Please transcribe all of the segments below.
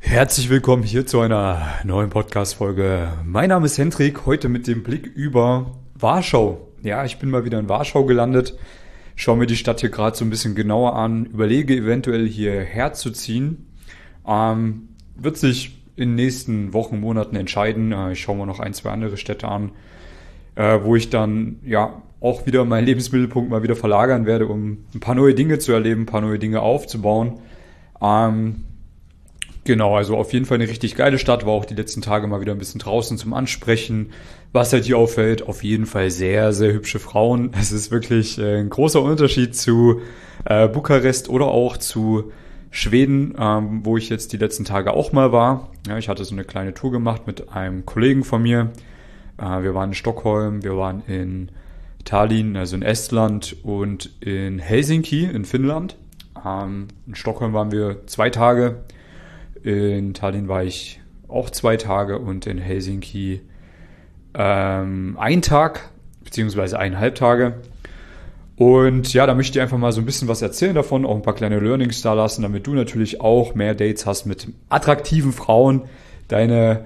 Herzlich willkommen hier zu einer neuen Podcast-Folge. Mein Name ist Hendrik, heute mit dem Blick über Warschau. Ja, ich bin mal wieder in Warschau gelandet, schaue mir die Stadt hier gerade so ein bisschen genauer an, überlege eventuell hierher zu ziehen. Wird sich in den nächsten Wochen, Monaten entscheiden. Ich schaue mir noch ein, zwei andere Städte an, wo ich dann ja auch wieder meinen Lebensmittelpunkt mal wieder verlagern werde, um ein paar neue Dinge zu erleben, ein paar neue Dinge aufzubauen. Genau, also auf jeden Fall eine richtig geile Stadt, war auch die letzten Tage mal wieder ein bisschen draußen zum Ansprechen. Was halt hier auffällt, auf jeden Fall sehr, sehr hübsche Frauen. Es ist wirklich ein großer Unterschied zu Bukarest oder auch zu Schweden, wo ich jetzt die letzten Tage auch mal war. Ja, ich hatte so eine kleine Tour gemacht mit einem Kollegen von mir. Wir waren in Stockholm, wir waren in Tallinn, also in Estland und in Helsinki in Finnland. In Stockholm waren wir 2 Tage. In Tallinn war ich auch 2 Tage und in Helsinki 1 Tag, beziehungsweise 1,5 Tage. Und ja, da möchte ich einfach mal so ein bisschen was erzählen davon, auch ein paar kleine Learnings da lassen, damit du natürlich auch mehr Dates hast mit attraktiven Frauen, deine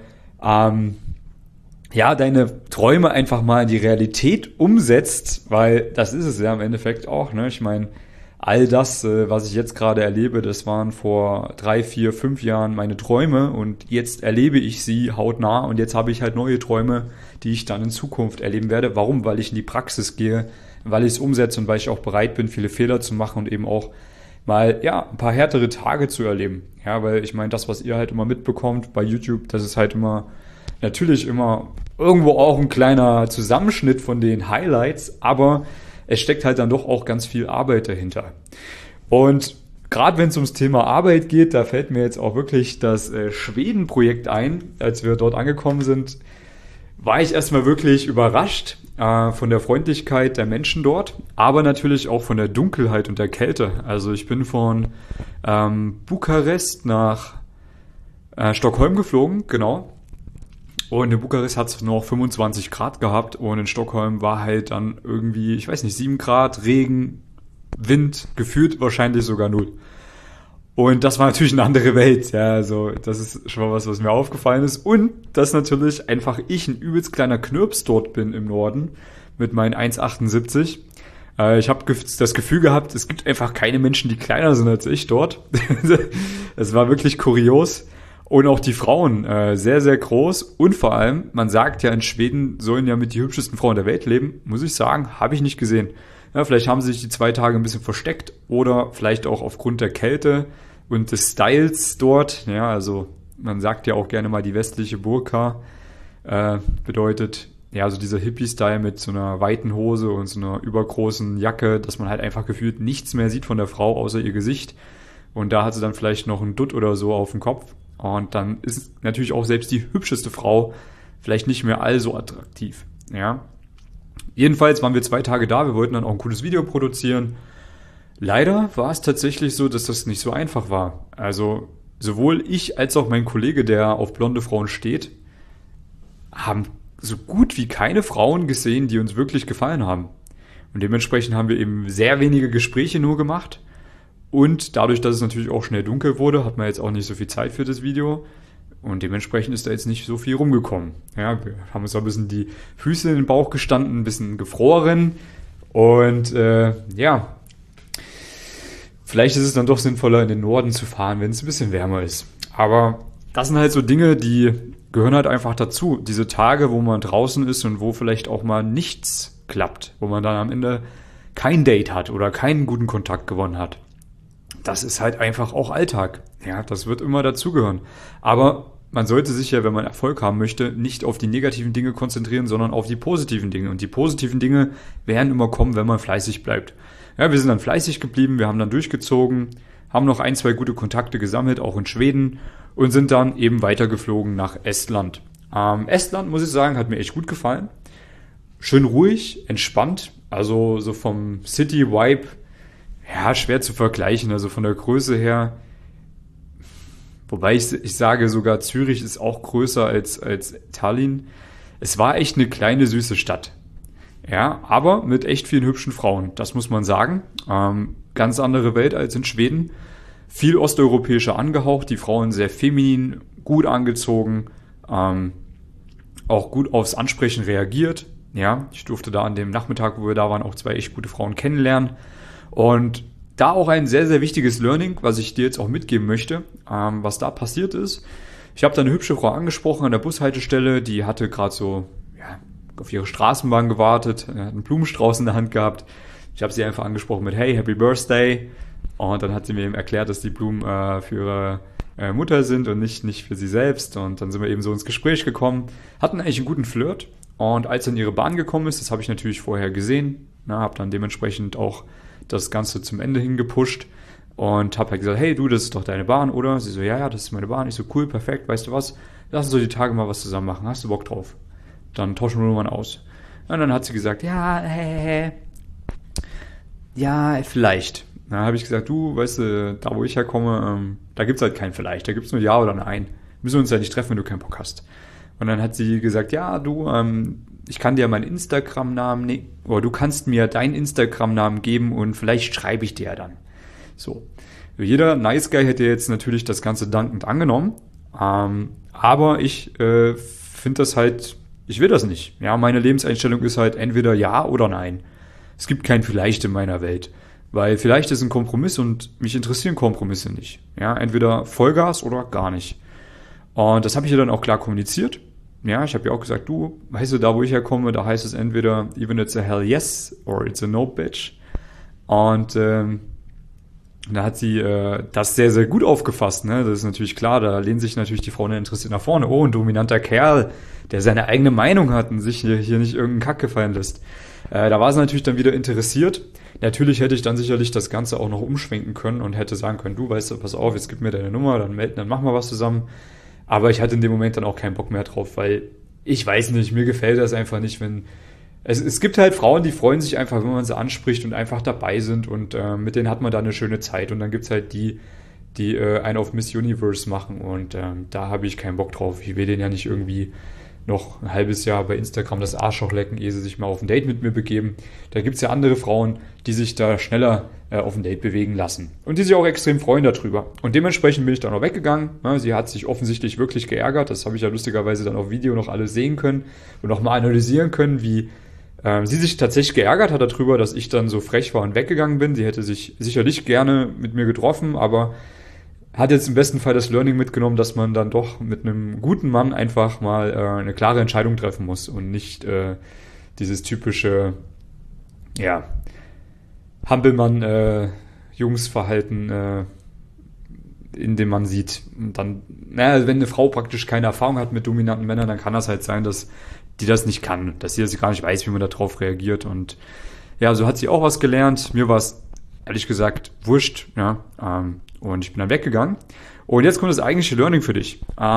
Träume einfach mal in die Realität umsetzt, weil das ist es ja im Endeffekt auch, ne? Ich meine, all das, was ich jetzt gerade erlebe, das waren vor 3, 4, 5 Jahren meine Träume und jetzt erlebe ich sie hautnah und jetzt habe ich halt neue Träume, die ich dann in Zukunft erleben werde. Warum? Weil ich in die Praxis gehe, weil ich es umsetze und weil ich auch bereit bin, viele Fehler zu machen und eben auch mal, ja, ein paar härtere Tage zu erleben. Ja, weil ich meine, das, was ihr halt immer mitbekommt bei YouTube, das ist halt natürlich immer irgendwo auch ein kleiner Zusammenschnitt von den Highlights, aber es steckt halt dann doch auch ganz viel Arbeit dahinter. Und gerade wenn es ums Thema Arbeit geht, da fällt mir jetzt auch wirklich das Schweden-Projekt ein. Als wir dort angekommen sind, war ich erstmal wirklich überrascht von der Freundlichkeit der Menschen dort, aber natürlich auch von der Dunkelheit und der Kälte. Also ich bin von Bukarest nach Stockholm geflogen, genau. Und in Bukarest hat es noch 25 Grad gehabt und in Stockholm war halt dann irgendwie, ich weiß nicht, 7 Grad, Regen, Wind, gefühlt wahrscheinlich sogar 0. Und das war natürlich eine andere Welt, ja, also das ist schon mal was mir aufgefallen ist. Und dass natürlich einfach ich ein übelst kleiner Knirps dort bin im Norden mit meinen 1,78. Ich habe das Gefühl gehabt, es gibt einfach keine Menschen, die kleiner sind als ich dort. Es war wirklich kurios. Und auch die Frauen sehr, sehr groß. Und vor allem, man sagt ja, in Schweden sollen ja mit die hübschesten Frauen der Welt leben. Muss ich sagen, habe ich nicht gesehen. Ja, vielleicht haben sie sich die 2 Tage ein bisschen versteckt. Oder vielleicht auch aufgrund der Kälte und des Styles dort. Ja, also man sagt ja auch gerne mal die westliche Burka. Bedeutet, ja, so dieser Hippie-Style mit so einer weiten Hose und so einer übergroßen Jacke, dass man halt einfach gefühlt nichts mehr sieht von der Frau, außer ihr Gesicht. Und da hat sie dann vielleicht noch einen Dutt oder so auf dem Kopf. Und dann ist natürlich auch selbst die hübscheste Frau vielleicht nicht mehr allso attraktiv. Ja. Jedenfalls waren wir 2 Tage da, wir wollten dann auch ein cooles Video produzieren. Leider war es tatsächlich so, dass das nicht so einfach war. Also sowohl ich als auch mein Kollege, der auf blonde Frauen steht, haben so gut wie keine Frauen gesehen, die uns wirklich gefallen haben. Und dementsprechend haben wir eben sehr wenige Gespräche nur gemacht. Und dadurch, dass es natürlich auch schnell dunkel wurde, hat man jetzt auch nicht so viel Zeit für das Video. Und dementsprechend ist da jetzt nicht so viel rumgekommen. Ja, wir haben uns auch ein bisschen die Füße in den Bauch gestanden, ein bisschen gefroren. Und ja, vielleicht ist es dann doch sinnvoller, in den Norden zu fahren, wenn es ein bisschen wärmer ist. Aber das sind halt so Dinge, die gehören halt einfach dazu. Diese Tage, wo man draußen ist und wo vielleicht auch mal nichts klappt. Wo man dann am Ende kein Date hat oder keinen guten Kontakt gewonnen hat. Das ist halt einfach auch Alltag. Ja, das wird immer dazugehören. Aber man sollte sich ja, wenn man Erfolg haben möchte, nicht auf die negativen Dinge konzentrieren, sondern auf die positiven Dinge. Und die positiven Dinge werden immer kommen, wenn man fleißig bleibt. Ja, wir sind dann fleißig geblieben, wir haben dann durchgezogen, haben noch 1, 2 gute Kontakte gesammelt, auch in Schweden, und sind dann eben weitergeflogen nach Estland. Estland, muss ich sagen, hat mir echt gut gefallen. Schön ruhig, entspannt, also so vom City-Vibe. Ja, schwer zu vergleichen, also von der Größe her. Wobei ich sage, sogar Zürich ist auch größer als Tallinn. Es war echt eine kleine, süße Stadt. Ja, aber mit echt vielen hübschen Frauen, das muss man sagen. Ganz andere Welt als in Schweden. viel osteuropäischer angehaucht, die Frauen sehr feminin, gut angezogen, auch gut aufs Ansprechen reagiert. Ja, ich durfte da an dem Nachmittag, wo wir da waren, auch 2 echt gute Frauen kennenlernen. Und da auch ein sehr, sehr wichtiges Learning, was ich dir jetzt auch mitgeben möchte, was da passiert ist. Ich habe da eine hübsche Frau angesprochen an der Bushaltestelle, die hatte gerade so auf ihre Straßenbahn gewartet, hat einen Blumenstrauß in der Hand gehabt. Ich habe sie einfach angesprochen mit Hey, Happy Birthday. Und dann hat sie mir eben erklärt, dass die Blumen für ihre Mutter sind und nicht für sie selbst. Und dann sind wir eben so ins Gespräch gekommen, hatten eigentlich einen guten Flirt. Und als dann ihre Bahn gekommen ist, das habe ich natürlich vorher gesehen, habe dann dementsprechend auch das Ganze zum Ende hin gepusht und habe halt gesagt, hey du, das ist doch deine Bahn, oder? Sie so, ja, das ist meine Bahn. Ich so, cool, perfekt, weißt du was? Lass uns so die Tage mal was zusammen machen. Hast du Bock drauf? Dann tauschen wir Nummern aus. Und dann hat sie gesagt, ja, vielleicht. Dann habe ich gesagt, du, weißt du, da wo ich herkomme, da gibt's halt kein vielleicht, da gibt's nur Ja oder Nein. Müssen wir uns ja nicht treffen, wenn du keinen Bock hast. Und dann hat sie gesagt, ja, du, ich kann dir meinen Instagram-Namen, oder du kannst mir deinen Instagram-Namen geben und vielleicht schreibe ich dir ja dann. So. Jeder Nice Guy hätte jetzt natürlich das Ganze dankend angenommen, aber ich finde das halt, ich will das nicht. Ja, meine Lebenseinstellung ist halt entweder Ja oder Nein. Es gibt kein Vielleicht in meiner Welt, weil vielleicht ist ein Kompromiss und mich interessieren Kompromisse nicht. Ja, entweder Vollgas oder gar nicht. Und das habe ich ihr dann auch klar kommuniziert. Ja, ich habe ihr auch gesagt, du, weißt du, da wo ich herkomme, da heißt es entweder even it's a hell yes or it's a no bitch. Und da hat sie das sehr, sehr gut aufgefasst. Ne? Das ist natürlich klar, da lehnen sich natürlich die Frauen interessiert nach vorne. Oh, ein dominanter Kerl, der seine eigene Meinung hat und sich hier nicht irgendeinen Kack gefallen lässt. Da war sie natürlich dann wieder interessiert. Natürlich hätte ich dann sicherlich das Ganze auch noch umschwenken können und hätte sagen können, du, weißt du, pass auf, jetzt gib mir deine Nummer, dann machen wir was zusammen. Aber ich hatte in dem Moment dann auch keinen Bock mehr drauf, weil ich weiß nicht, mir gefällt das einfach nicht, wenn es gibt halt Frauen, die freuen sich einfach, wenn man sie anspricht und einfach dabei sind und mit denen hat man da eine schöne Zeit und dann gibt's halt die einen auf Miss Universe machen und da habe ich keinen Bock drauf. Ich will denen ja nicht irgendwie noch ein halbes Jahr bei Instagram das Arschloch lecken, ehe sie sich mal auf ein Date mit mir begeben. Da gibt's ja andere Frauen, die sich da schneller auf ein Date bewegen lassen. Und die sich auch extrem freuen darüber. Und dementsprechend bin ich dann auch weggegangen. Sie hat sich offensichtlich wirklich geärgert. Das habe ich ja lustigerweise dann auf Video noch alles sehen können und auch mal analysieren können, wie sie sich tatsächlich geärgert hat darüber, dass ich dann so frech war und weggegangen bin. Sie hätte sich sicherlich gerne mit mir getroffen, aber hat jetzt im besten Fall das Learning mitgenommen, dass man dann doch mit einem guten Mann einfach mal eine klare Entscheidung treffen muss und nicht dieses typische, Hampelmann-Jungsverhalten, in dem man sieht. Und dann, wenn eine Frau praktisch keine Erfahrung hat mit dominanten Männern, dann kann das halt sein, dass die das nicht kann, dass sie das gar nicht weiß, wie man darauf reagiert. Und ja, so hat sie auch was gelernt. Mir war es ehrlich gesagt wurscht, und ich bin dann weggegangen. Und jetzt kommt das eigentliche Learning für dich.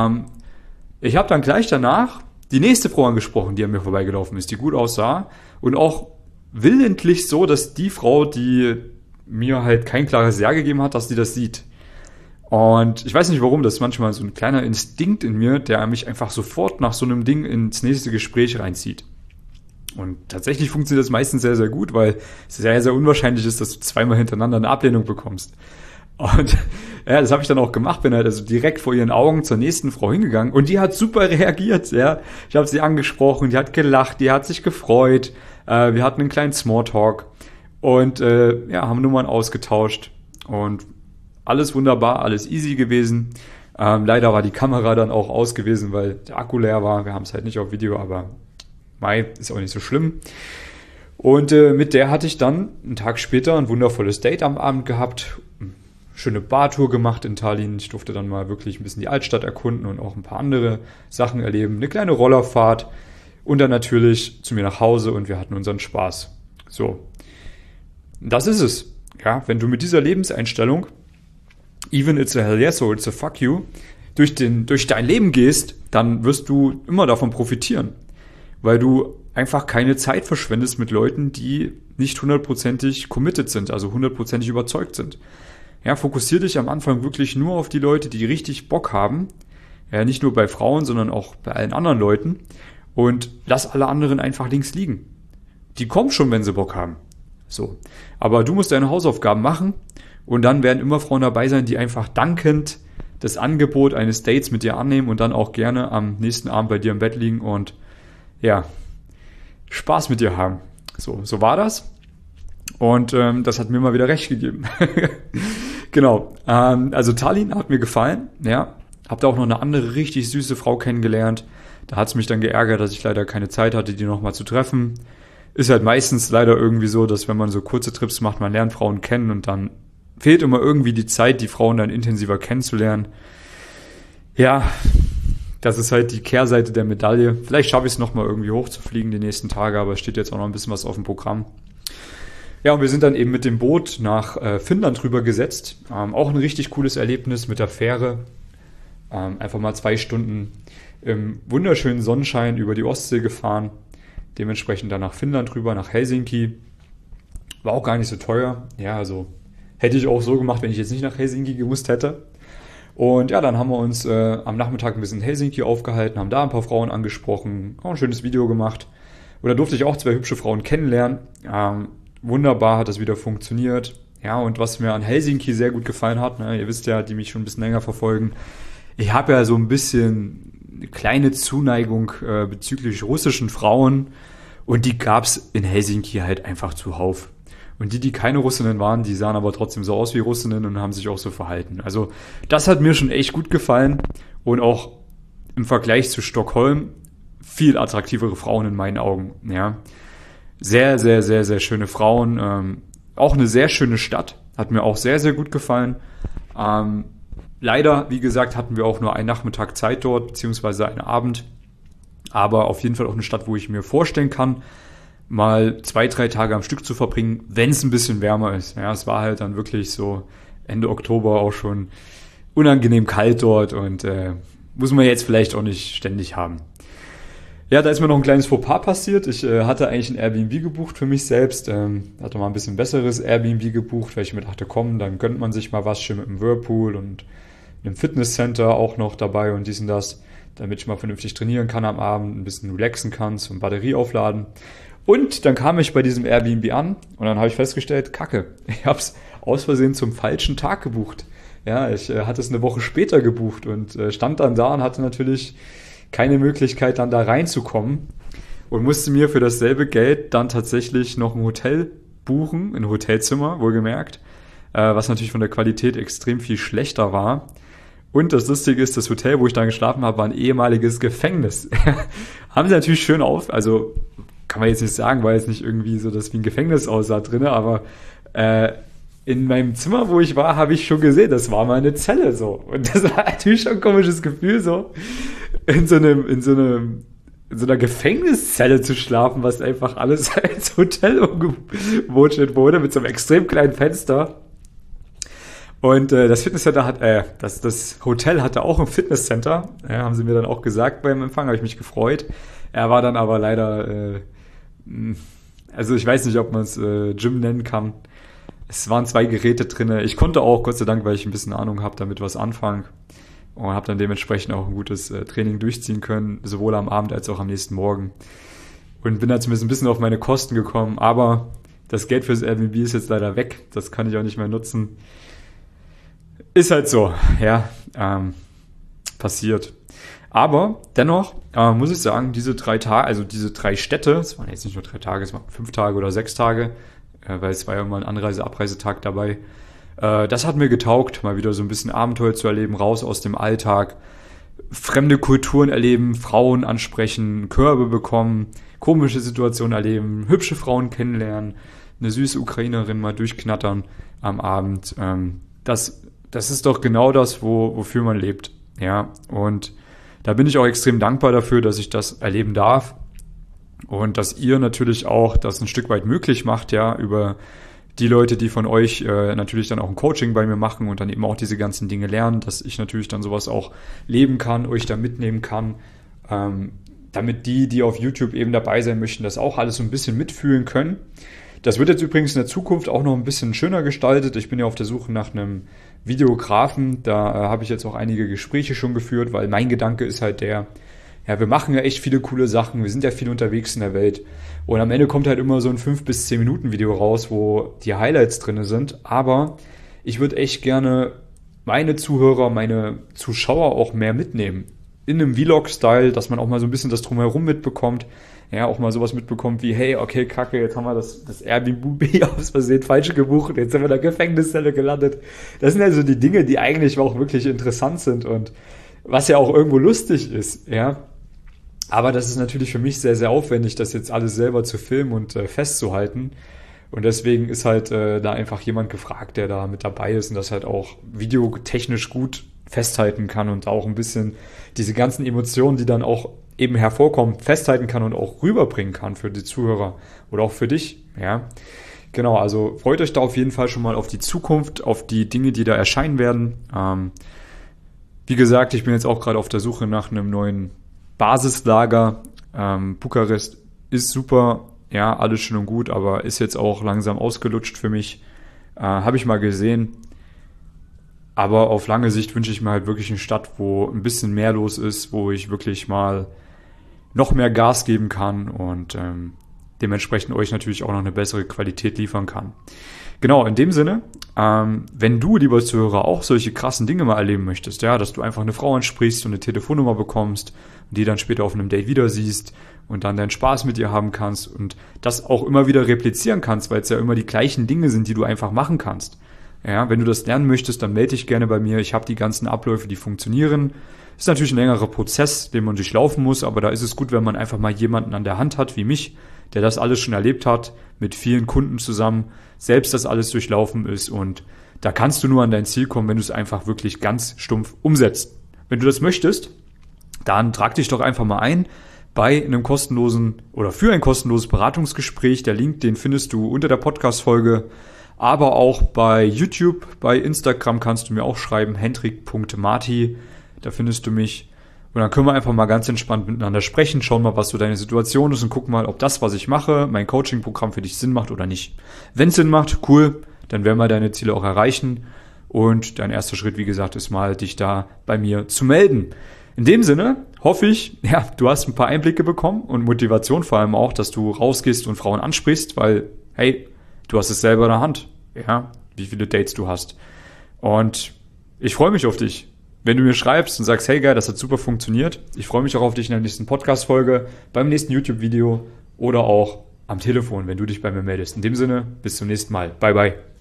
Ich habe dann gleich danach die nächste Frau angesprochen, die an mir vorbeigelaufen ist, die gut aussah und auch willentlich so, dass die Frau, die mir halt kein klares Ja gegeben hat, dass die das sieht. Und ich weiß nicht warum, das ist manchmal so ein kleiner Instinkt in mir, der mich einfach sofort nach so einem Ding ins nächste Gespräch reinzieht. Und tatsächlich funktioniert das meistens sehr, sehr gut, weil es sehr, sehr unwahrscheinlich ist, dass du zweimal hintereinander eine Ablehnung bekommst. Und das habe ich dann auch gemacht, bin halt also direkt vor ihren Augen zur nächsten Frau hingegangen und die hat super reagiert, ja. Ich habe sie angesprochen, die hat gelacht, die hat sich gefreut, wir hatten einen kleinen Smalltalk und haben Nummern ausgetauscht und alles wunderbar, alles easy gewesen. Leider war die Kamera dann auch aus gewesen, weil der Akku leer war. Wir haben es halt nicht auf Video, aber ist auch nicht so schlimm. Und mit der hatte ich dann einen Tag später ein wundervolles Date am Abend gehabt. Schöne Bartour gemacht in Tallinn. Ich durfte dann mal wirklich ein bisschen die Altstadt erkunden und auch ein paar andere Sachen erleben. Eine kleine Rollerfahrt und dann natürlich zu mir nach Hause und wir hatten unseren Spaß. So, das ist es. Ja, wenn du mit dieser Lebenseinstellung, even it's a hell yes or it's a fuck you, durch dein Leben gehst, dann wirst du immer davon profitieren. Weil du einfach keine Zeit verschwendest mit Leuten, die nicht 100%ig committed sind, also 100%ig überzeugt sind. Ja, fokussier dich am Anfang wirklich nur auf die Leute, die richtig Bock haben. Ja, nicht nur bei Frauen, sondern auch bei allen anderen Leuten. Und lass alle anderen einfach links liegen. Die kommen schon, wenn sie Bock haben. So. Aber du musst deine Hausaufgaben machen Und dann werden immer Frauen dabei sein, die einfach dankend das Angebot eines Dates mit dir annehmen und dann auch gerne am nächsten Abend bei dir im Bett liegen und ja, Spaß mit dir haben. So war das. Und das hat mir mal wieder recht gegeben. Genau. Also Tallinn hat mir gefallen. Ja, hab da auch noch eine andere richtig süße Frau kennengelernt. Da hat es mich dann geärgert, dass ich leider keine Zeit hatte, die nochmal zu treffen. Ist halt meistens leider irgendwie so, dass wenn man so kurze Trips macht, man lernt Frauen kennen und dann fehlt immer irgendwie die Zeit, die Frauen dann intensiver kennenzulernen. Ja, das ist halt die Kehrseite der Medaille. Vielleicht schaffe ich es nochmal irgendwie hochzufliegen die nächsten Tage, aber es steht jetzt auch noch ein bisschen was auf dem Programm. Ja, und wir sind dann eben mit dem Boot nach Finnland rübergesetzt. Auch ein richtig cooles Erlebnis mit der Fähre. Einfach mal 2 Stunden im wunderschönen Sonnenschein über die Ostsee gefahren. Dementsprechend dann nach Finnland rüber, nach Helsinki. War auch gar nicht so teuer. Ja, also hätte ich auch so gemacht, wenn ich jetzt nicht nach Helsinki gemusst hätte. Und ja, dann haben wir uns am Nachmittag ein bisschen in Helsinki aufgehalten, haben da ein paar Frauen angesprochen, auch ein schönes Video gemacht. Und da durfte ich auch 2 hübsche Frauen kennenlernen. Wunderbar hat das wieder funktioniert. Ja, und was mir an Helsinki sehr gut gefallen hat, ne, ihr wisst ja, die mich schon ein bisschen länger verfolgen, ich habe ja so ein bisschen eine kleine Zuneigung bezüglich russischen Frauen und die gab's in Helsinki halt einfach zuhauf. Und die keine Russinnen waren, die sahen aber trotzdem so aus wie Russinnen und haben sich auch so verhalten. Also das hat mir schon echt gut gefallen und auch im Vergleich zu Stockholm viel attraktivere Frauen in meinen Augen. Ja, sehr, sehr, sehr, sehr schöne Frauen. Auch eine sehr schöne Stadt, hat mir auch sehr, sehr gut gefallen. Leider, wie gesagt, hatten wir auch nur einen Nachmittag Zeit dort, beziehungsweise einen Abend. Aber auf jeden Fall auch eine Stadt, wo ich mir vorstellen kann, mal 2, 3 Tage am Stück zu verbringen, wenn es ein bisschen wärmer ist. Ja, es war halt dann wirklich so Ende Oktober auch schon unangenehm kalt dort und muss man jetzt vielleicht auch nicht ständig haben. Ja, da ist mir noch ein kleines Fauxpas passiert. Ich hatte eigentlich ein Airbnb gebucht für mich selbst. Hatte mal ein bisschen besseres Airbnb gebucht, weil ich mir dachte, komm, dann gönnt man sich mal was schön mit einem Whirlpool und einem Fitnesscenter auch noch dabei und dies und das, damit ich mal vernünftig trainieren kann am Abend, ein bisschen relaxen kann, zum Batterie aufladen. Und dann kam ich bei diesem Airbnb an und dann habe ich festgestellt, Kacke, ich habe es aus Versehen zum falschen Tag gebucht. Ja, ich hatte es eine Woche später gebucht und stand dann da und hatte natürlich keine Möglichkeit, dann da reinzukommen und musste mir für dasselbe Geld dann tatsächlich noch ein Hotel buchen, ein Hotelzimmer, wohlgemerkt, was natürlich von der Qualität extrem viel schlechter war. Und das Lustige ist, das Hotel, wo ich dann geschlafen habe, war ein ehemaliges Gefängnis. Haben sie natürlich schön also kann man jetzt nicht sagen, weil es nicht irgendwie so, dass wie ein Gefängnis aussah drin, aber in meinem Zimmer, wo ich war, habe ich schon gesehen, das war mal eine Zelle so. Und das war natürlich schon ein komisches Gefühl, so in so einer Gefängniszelle zu schlafen, was einfach alles als Hotel umgewurschtelt wurde, mit so einem extrem kleinen Fenster. Und das Fitnesscenter das Hotel hatte auch ein Fitnesscenter, haben sie mir dann auch gesagt beim Empfang, habe ich mich gefreut. Er war dann aber leider, also ich weiß nicht, ob man es Gym nennen kann. Es waren 2 Geräte drin. Ich konnte auch, Gott sei Dank, weil ich ein bisschen Ahnung habe, damit was anfangen. Und habe dann dementsprechend auch ein gutes Training durchziehen können, sowohl am Abend als auch am nächsten Morgen. Und bin da zumindest ein bisschen auf meine Kosten gekommen. Aber das Geld fürs Airbnb ist jetzt leider weg. Das kann ich auch nicht mehr nutzen. Ist halt so, ja, passiert. Aber dennoch muss ich sagen, diese 3 Tage, also diese 3 Städte, es waren jetzt nicht nur 3 Tage, es waren 5 Tage oder 6 Tage, weil es war ja mal ein Anreise-Abreisetag dabei. Das hat mir getaugt, mal wieder so ein bisschen Abenteuer zu erleben, raus aus dem Alltag, fremde Kulturen erleben, Frauen ansprechen, Körbe bekommen, komische Situationen erleben, hübsche Frauen kennenlernen, eine süße Ukrainerin mal durchknattern am Abend. Das ist doch genau das, wofür man lebt. Ja, und da bin ich auch extrem dankbar dafür, dass ich das erleben darf und dass ihr natürlich auch das ein Stück weit möglich macht, ja, über die Leute, die von euch natürlich dann auch ein Coaching bei mir machen und dann eben auch diese ganzen Dinge lernen, dass ich natürlich dann sowas auch leben kann, euch da mitnehmen kann, damit die auf YouTube eben dabei sein möchten, das auch alles so ein bisschen mitfühlen können. Das wird jetzt übrigens in der Zukunft auch noch ein bisschen schöner gestaltet. Ich bin ja auf der Suche nach einem Videografen. Da habe ich jetzt auch einige Gespräche schon geführt, weil mein Gedanke ist halt ja, wir machen ja echt viele coole Sachen. Wir sind ja viel unterwegs in der Welt. Und am Ende kommt halt immer so ein 5 bis 10 Minuten Video raus, wo die Highlights drin sind. Aber ich würde echt gerne meine Zuhörer, meine Zuschauer auch mehr mitnehmen. In einem Vlog-Style, dass man auch mal so ein bisschen das Drumherum mitbekommt. Ja, auch mal sowas mitbekommt wie, hey, okay, kacke, jetzt haben wir das Airbnb aus Versehen falsch gebucht, jetzt sind wir in der Gefängniszelle gelandet. Das sind also die Dinge, die eigentlich auch wirklich interessant sind und was ja auch irgendwo lustig ist, ja. Aber das ist natürlich für mich sehr, sehr aufwendig, das jetzt alles selber zu filmen und festzuhalten. Und deswegen ist halt da einfach jemand gefragt, der da mit dabei ist und das halt auch videotechnisch gut festhalten kann und auch ein bisschen diese ganzen Emotionen, die dann auch eben hervorkommen, festhalten kann und auch rüberbringen kann für die Zuhörer oder auch für dich, ja. Genau, also freut euch da auf jeden Fall schon mal auf die Zukunft, auf die Dinge, die da erscheinen werden. Wie gesagt, ich bin jetzt auch gerade auf der Suche nach einem neuen Basislager. Bukarest ist super, ja, alles schön und gut, aber ist jetzt auch langsam ausgelutscht für mich. Habe ich mal gesehen. Aber auf lange Sicht wünsche ich mir halt wirklich eine Stadt, wo ein bisschen mehr los ist, wo ich wirklich mal noch mehr Gas geben kann und dementsprechend euch natürlich auch noch eine bessere Qualität liefern kann. Genau, in dem Sinne, wenn du, lieber Zuhörer, auch solche krassen Dinge mal erleben möchtest, ja, dass du einfach eine Frau ansprichst und eine Telefonnummer bekommst und die dann später auf einem Date wieder siehst und dann deinen Spaß mit ihr haben kannst und das auch immer wieder replizieren kannst, weil es ja immer die gleichen Dinge sind, die du einfach machen kannst. Ja, wenn du das lernen möchtest, dann melde dich gerne bei mir. Ich habe die ganzen Abläufe, die funktionieren. Ist natürlich ein längerer Prozess, den man durchlaufen muss, aber da ist es gut, wenn man einfach mal jemanden an der Hand hat, wie mich, der das alles schon erlebt hat, mit vielen Kunden zusammen, selbst das alles durchlaufen ist und da kannst du nur an dein Ziel kommen, wenn du es einfach wirklich ganz stumpf umsetzt. Wenn du das möchtest, dann trag dich doch einfach mal ein bei einem kostenlosen oder für ein kostenloses Beratungsgespräch. Der Link, den findest du unter der Podcast-Folge, aber auch bei YouTube, bei Instagram kannst du mir auch schreiben, hendrik.marti, da findest du mich. Und dann können wir einfach mal ganz entspannt miteinander sprechen, schauen mal, was so deine Situation ist und gucken mal, ob das, was ich mache, mein Coaching-Programm für dich Sinn macht oder nicht. Wenn es Sinn macht, cool, dann werden wir deine Ziele auch erreichen. Und dein erster Schritt, wie gesagt, ist mal, dich da bei mir zu melden. In dem Sinne hoffe ich, ja, du hast ein paar Einblicke bekommen und Motivation vor allem auch, dass du rausgehst und Frauen ansprichst, weil, hey, du hast es selber in der Hand, ja, wie viele Dates du hast. Und ich freue mich auf dich. Wenn du mir schreibst und sagst, hey geil, das hat super funktioniert, ich freue mich auch auf dich in der nächsten Podcast-Folge, beim nächsten YouTube-Video oder auch am Telefon, wenn du dich bei mir meldest. In dem Sinne, bis zum nächsten Mal. Bye, bye.